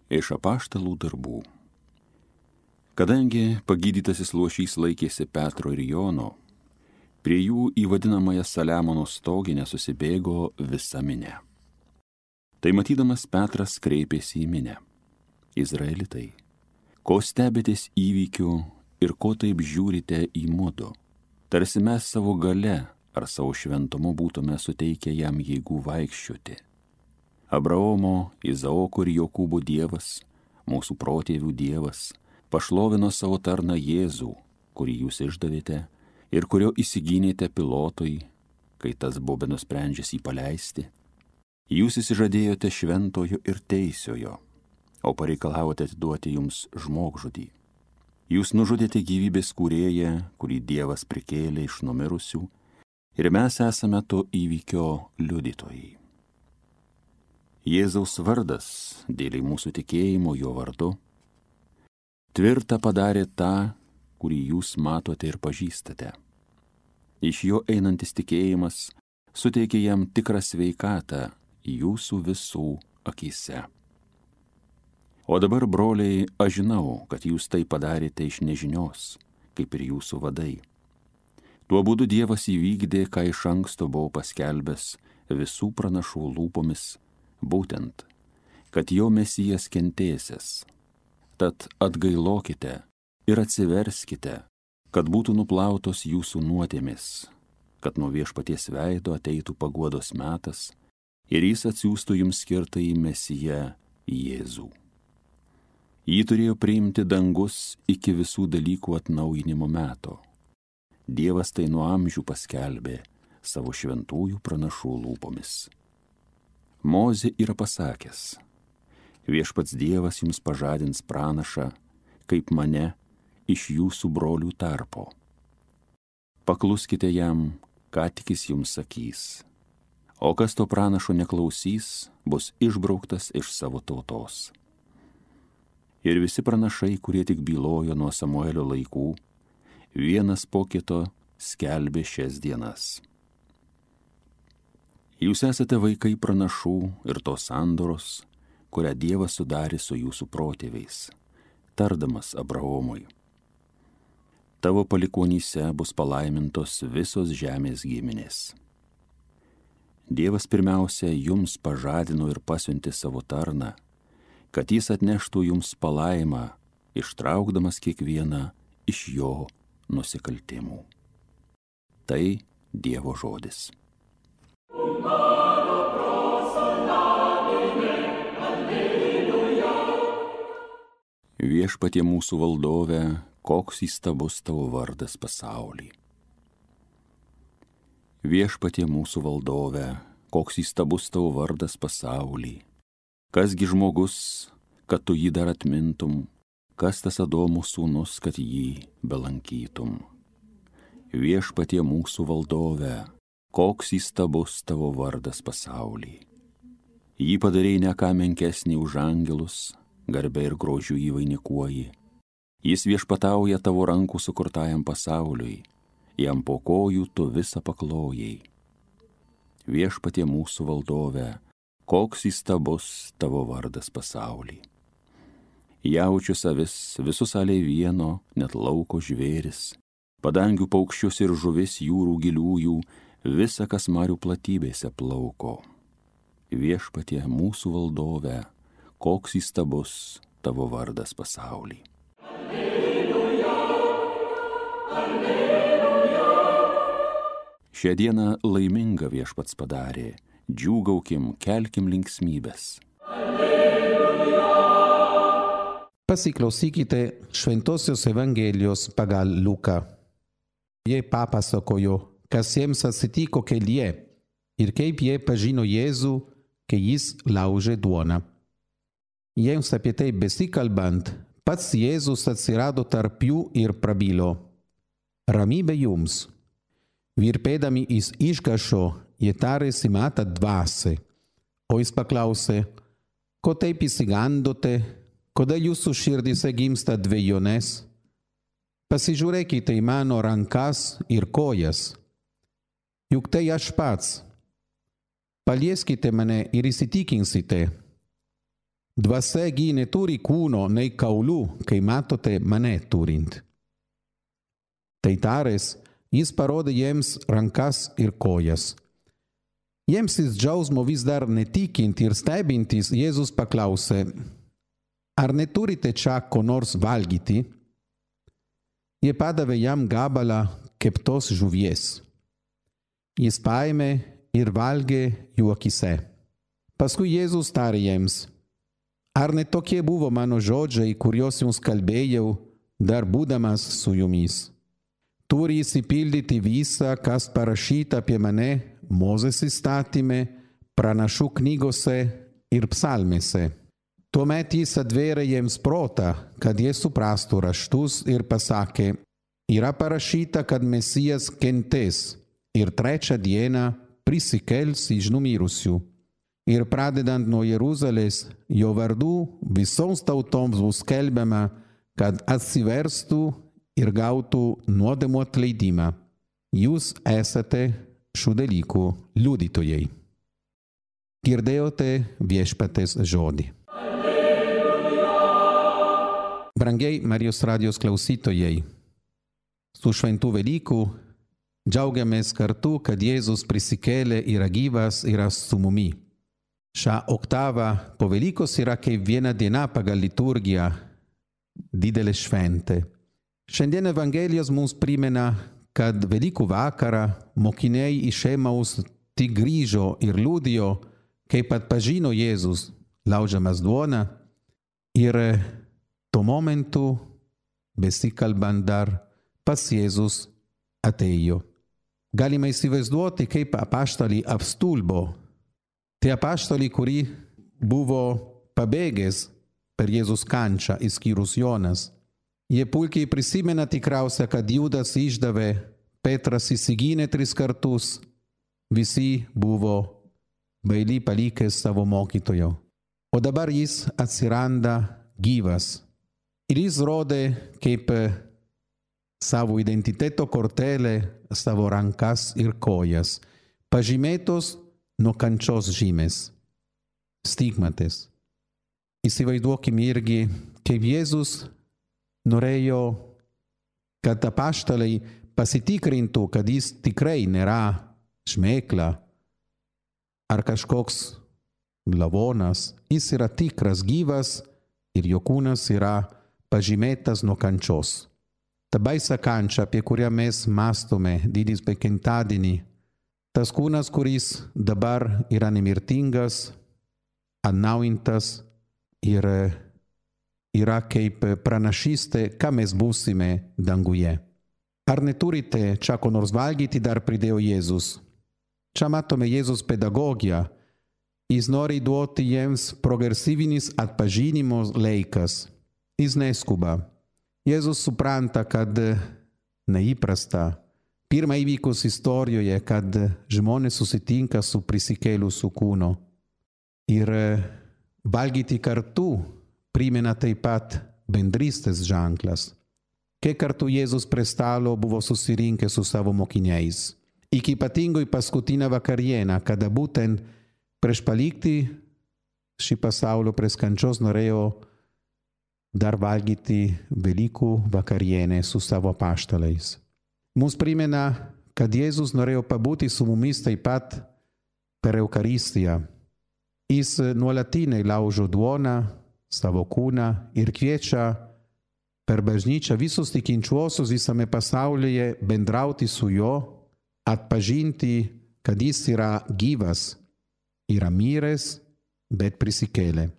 Iš apaštalų darbų. Kadangi pagydytasis luošys laikėsi Petro ir Jono, prie jų į vadinamąją Saliamono stoginę susibėgo visa minia. Tai matydamas Petras kreipėsi į minią. Izraelitai, ko stebitės įvykiu ir ko taip žiūrite į mudu? Tarsi mes savo gale ar savo šventumu būtume suteikę jam jėgų vaikščioti. Abraomo, Izaoko ir Jokūbo Dievas, mūsų protėvių Dievas, pašlovino savo tarną Jėzų, kurį jūs išdavėte ir kurio įsigynėte Pilotui, kai tas buvo nusprendžęs jį paleisti. Jūs įsižadėjote šventojo ir teisiojo, o pareikalavote atiduoti jums žmogžudį. Jūs nužudėte gyvybės kūrėją, kurį Dievas prikėlė iš numirusių, ir mes esame to įvykio liudytojai. Jėzaus vardas, dėl mūsų tikėjimo jo vardu, tvirtą padarė tą, kurį jūs matote ir pažįstate. Iš jo einantis tikėjimas suteikė jam tikrą sveikatą jūsų visų akyse. O dabar, broliai, aš žinau, kad jūs tai padarėte iš nežinios, kaip ir jūsų vadai. Tuo būdu Dievas įvykdė, ką iš anksto buvo paskelbęs visų pranašų lūpomis, būtent, kad jo Mesijas kentėsias. Tad atgailokite ir atsiverskite, kad būtų nuplautos jūsų nuodėmės, kad nuo viešpaties veido ateitų paguodos metas ir jis atsiųstų jums skirtąjį Mesiją Jėzų. Jį turėjo priimti dangus iki visų dalykų atnaujinimo meto. Dievas tai nuo amžių paskelbė savo šventųjų pranašų lūpomis. Mozė yra pasakęs: viešpats Dievas jums pažadins pranašą, kaip mane, iš jūsų brolių tarpo. Pakluskite jam, ką tik jis jums sakys. O kas to pranašo neklausys, bus išbrauktas iš savo tautos. Ir visi pranašai, kurie tik bylojo nuo Samuelio laikų, vienas po kito skelbė šias dienas. Jūs esate vaikai pranašų ir tos sandoros, kurią Dievas sudarė su jūsų protėviais, tardamas Abraomui: tavo palikuonyse bus palaimintos visos žemės giminės. Dievas pirmiausia jums pažadino ir pasiuntė savo tarną, kad jis atneštų jums palaimą, ištraukdamas kiekvieną iš jo nusikaltimų. Tai Dievo žodis. Viešpatie mūsų valdove, koks įstabus tavo vardas pasauly. Viešpatie mūsų valdove, koks įstabus tavo vardas pasauly. Kasgi žmogus, kad tu jį dar atmintum, kas tas Adomo sūnus, kad jį belankytum. Viešpatie mūsų valdove, koks įstabus tavo vardas pasauly. Jį padarei ne ką menkesnį už angelus, garbę ir grožių jį vainikuoji. Jis viešpatauja tavo rankų sukurtajam pasauliui, jam po kojų tu visą paklojai. Viešpatie mūsų valdove, koks įstabus tavo vardas pasauly. Jaučius avis, visus aliai vieno, net lauko žvėris, padangių paukščius ir žuvis jūrų giliųjų, visa, kas marių platybėse plauko. Viešpatie mūsų valdove, koks įstabus tavo vardas pasauly. Alleluja, alleluja. Šią dieną laimingą viešpats padarė, džiūgaukim, kelkim linksmybės. Alleluja. Pasiklausykite Šventosios Evangelijos pagal Luką. Jie papasakojo, kas jiems atsitiko kelyje ir kaip jie pažino Jėzų, kai jis laužė duoną. Jiems apie tai besikalbant, pats Jėzus atsirado tarp jų ir prabilo: ramybė jums. Virpėdami iš išgąsčio, jie tarėsi matą dvasią, o jis paklausė: ko taip išsigandote, kodėl jūsų širdyse gimsta dvejonės? Pasižiūrėkite į mano rankas ir kojas, juk tai aš pats. Palieskite mane ir įsitikinsite. dvasia neturi kūno nei kaulų, kai matote mane turint. Tai taręs, jis parodė jiems rankas ir kojas. Jiems iš džiaugsmo vis dar netikint ir stebintis, Jėzus paklausė, ar neturite čia ko nors valgyti? Jie padavė jam gabalą keptos žuvies. Jis paėmė ir valgė jų akyse. Paskui Jėzus tarė jiems, ar ne tokie buvo mano žodžiai, kuriuos jums kalbėjau, dar būdamas su jumis? Turi įsipildyti visa, kas parašyta apie mane Mozės įstatyme, pranašų knygose ir psalmėse. Tuomet jis atvėrė jiems protą, kad jie suprastų raštus ir pasakė, yra parašyta, kad Mesijas kentės ir trečią dieną prisikels iš numirusių. Ir pradedant nuo Jeruzalės, jo vardu visoms tautoms bus skelbiama, kad atsiverstų ir gautų nuodėmų atleidimą. Jūs esate šių dalykų liudytojai. Girdėjote viešpaties žodį. Brangiai Marijos radijos klausytojai, su šventų Velykų džiaugiamės kartu, kad Jėzus prisikėlė, yra gyvas, yra su mumi. Šią oktavą po Velykos yra kaip viena diena pagal liturgiją, didelė šventė. Šiandien Evangelijos mums primena, kad Velykų vakarą mokiniai iš Emaus tik grįžo ir liudijo, kaip atpažino Jėzus, laužamas duoną, ir tuo momentu, besikalbant dar, pas Jėzus atėjo. Galima įsivaizduoti, kaip apaštaliai apstulbo. Tie apaštaliai, kurie buvo pabėgęs per Jėzus kančią, išskyrus Jonas. Jie puikiai prisimena tikriausia, kad Judas išdavė, Petras įsigynė 3 kartus, visi buvo bailį palikęs savo mokytojo. O dabar jis atsiranda gyvas. Ir jis rodė kaip savo identiteto kortelę, savo rankas ir kojas, pažymėtos nuo kančios žymės, stigmatės. Įsivaizduokim irgi, kaip Jėzus norėjo, kad apaštalai pasitikrintų, kad jis tikrai nėra šmėkla ar kažkoks lavonas. Jis yra tikras gyvas ir jo kūnas yra pažymėtas nuo kančios. Ta baisa kančia, apie kurią mes mąstome didis penktadienį, tas kūnas, kuris dabar yra nemirtingas, atnaujintas ir yra kaip pranašystė, ką mes būsime danguje. Ar neturite čia ko nors valgyti, dar pridėjo Jėzus. Čia matome Jėzus pedagogiją. Jis nori duoti jiems progresyvinis atpažinimo laikas. Jis neskuba. Jėzus supranta, kad neįprasta. Pirmą įvykus istorijoje, kad žmonės susitinka su prisikėlusiu kūnu. Ir valgyti kartu primena taip pat bendrystės ženklas. Kiek kartų Jėzus prie stalo buvo susirinkęs su savo mokiniais. Iki ypatingoj paskutinę vakarienę, kada būtent prieš palikti šį pasaulio prieš kančios norėjo dar valgyti Velykų vakarienę su savo apaštalais. Mums primena, kad Jėzus norėjo pabūti su mumis taip pat per Eucharistiją. Jis nuolatinai laužo duoną, savo kūną ir kviečia per bažnyčią visus tikinčiuosius visame pasaulyje bendrauti su juo, atpažinti, kad jis yra gyvas, yra miręs, bet prisikėlė.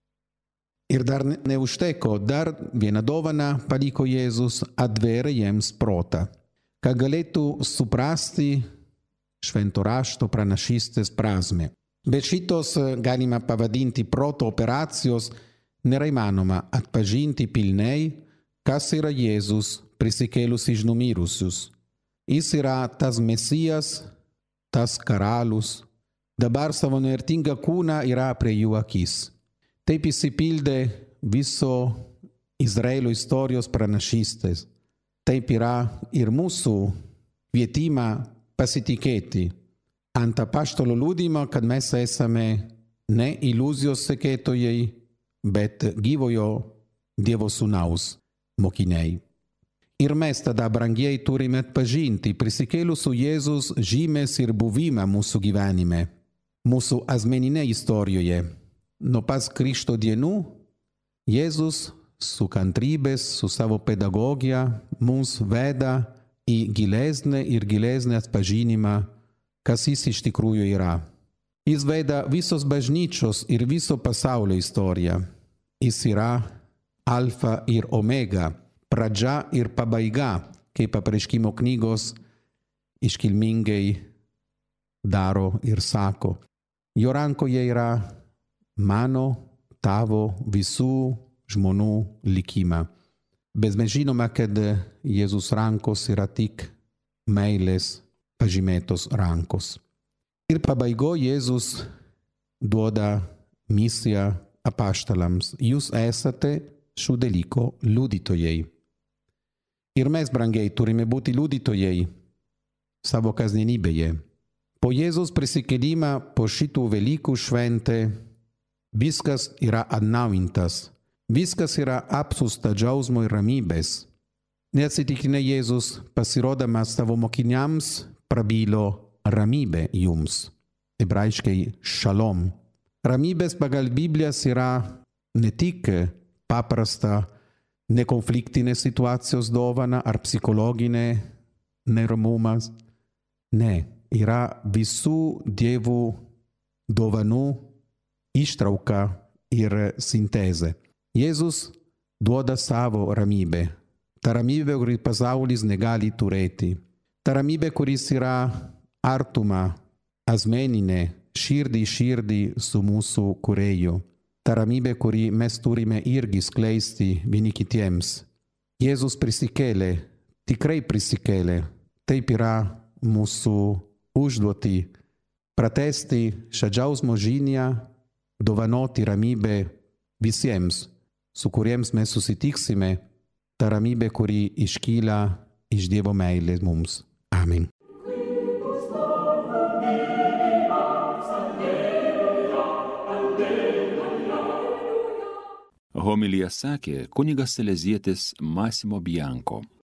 Ir dar neužteko, dar vieną dovaną paliko Jėzus, atvėrė jiems protą, kad galėtų suprasti švento rašto pranašystės prasmę. Bet šitos galima pavadinti proto operacijos nėra įmanoma atpažinti pilnai, kas yra Jėzus prisikėlus iš numirusius. Jis yra tas Mesijas, tas karalius. Dabar savo nevertingą kūną yra prie jų akis. Taip įsipildė viso Izraelio istorijos pranašystės. Taip yra ir mūsų kvietimą pasitikėti ant apaštalo liudijimo, kad mes esame ne iliuzijos sekėtojai, bet gyvojo Dievo Sūnaus mokiniai. Ir mes tada, brangieji, turime atpažinti prisikėlusių Jėzus žymės ir buvimą mūsų gyvenime, mūsų asmeninė istorijoje. Nuo pas Krikšto dienų Jėzus su kantrybės, su savo pedagogija mums veda į gilesnį ir gilesnį atpažinimą, kas jis iš tikrųjų yra. Jis veda visos bažnyčios ir viso pasaulio istoriją. Jis yra alfa ir omega, pradžia ir pabaiga, kaip Apreiškimo knygos iškilmingai daro ir sako. Jo rankoje yra mano, tavo, visų žmonių likimą. Bet mes žinome, kad Jėzus rankos yra tik meilės pažymėtos rankos. Ir pabaigoje Jėzus duoda misiją apaštalams. Jūs esate šių dalykų liudytojai. Ir mes, brangiai, turime būti liudytojai savo kasdienybėje. Po Jėzus prisikėlimą, po šitų Velykų šventę, viskas yra atnaujintas. Viskas yra apsusta džiaugsmo ir ramybės. Neatsitiktinai Jėzus, pasirodamas savo mokiniams, prabilo ramybė jums. Hebrajiškai šalom. Ramybės pagal Biblijas yra ne tik paprasta nekonfliktinė situacijos dovana ar psichologinė neramumas. Ne, yra visų Dievų dovanų ištrauka ir sintezė. Jėzus duoda savo ramybę. Ta ramybė, kurį pasaulis negali turėti. Ta ramybė, kuris yra artuma, asmeninė, širdį su mūsų kūrėju. Ta ramybė, kurį mes turime irgi skleisti vieni kitiems. Jėzus prisikėlė, tikrai prisikėlė. Taip yra mūsų užduotį pratęsti šią džiaugsmo žinią, dovanoti ramybę visiems, su kuriems mes susitiksime, ta ramybė, kuri iškyla iš Dievo meilės mums. Amen. Homiliją sakė kunigas salezietis Massimo Bianco.